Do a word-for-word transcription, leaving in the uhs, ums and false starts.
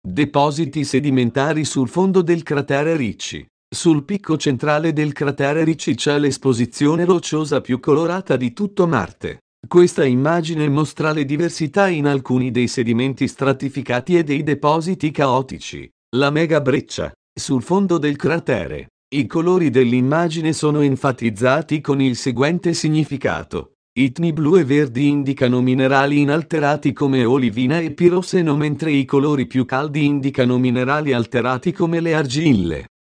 Depositi sedimentari sul fondo del cratere Ricci. Sul picco centrale del cratere Ricci c'è l'esposizione rocciosa più colorata di tutto Marte. Questa immagine mostra le diversità in alcuni dei sedimenti stratificati e dei depositi caotici. La mega breccia. Sul fondo del cratere. I colori dell'immagine sono enfatizzati con il seguente significato. I toni blu e verdi indicano minerali inalterati come olivina e piroseno, mentre i colori più caldi indicano minerali alterati come le argille.